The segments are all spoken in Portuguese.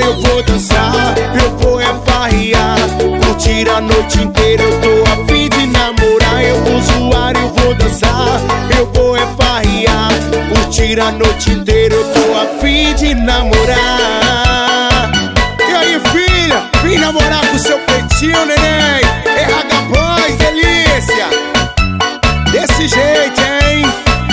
eu vou dançar, eu vou é farrear, curtir a noite inteira. Eu tô a fim de namorar, eu vou zoar, eu vou dançar, eu vou é farrear, curtir a noite inteira. Eu tô a fim de namorar. E aí, filha, vem namorar com seu peitinho, neném. RH Boys, delícia. Desse jeito, hein?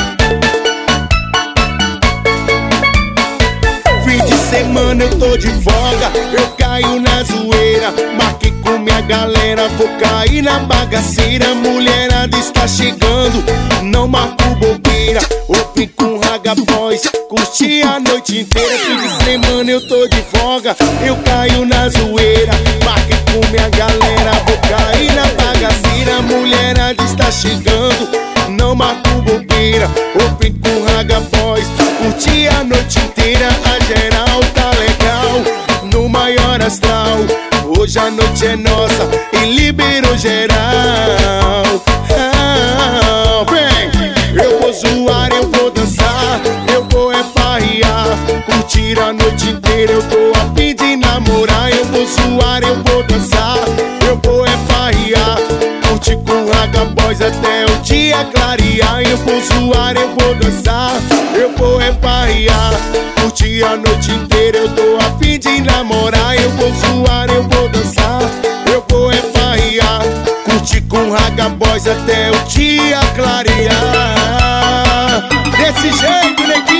Fim de semana eu tô de folga, eu caio na zoeira. Marquei com minha galera, vou cair na bagaceira. Mulherada está chegando, não marco bobeira. Open com RH Boys, curti a noite inteira. Fim de semana eu tô de folga, eu caio na zoeira. Marquei com minha galera, vou cair na bagaceira. Mulherada está chegando, não marco bobeira. Open com RH Boys, curti a noite inteira. A geral tá legal, no maior astral. Hoje a noite é nossa e liberou geral. Vem, eu vou zoar, eu vou dançar, eu vou é farrear, curtir a noite inteira. Eu tô a fim de namorar, eu vou zoar, eu vou dançar, eu vou é farrear, curtir com RH Boys até o dia clarear. Eu vou zoar, eu vou dançar, eu vou é farrear, curtir a noite inteira. Eu tô a fim de namorar, eu vou zoar, eu vou dançar, eu vou é farrear, curtir com RH Boys até o dia clarear. Desse jeito, neguinho.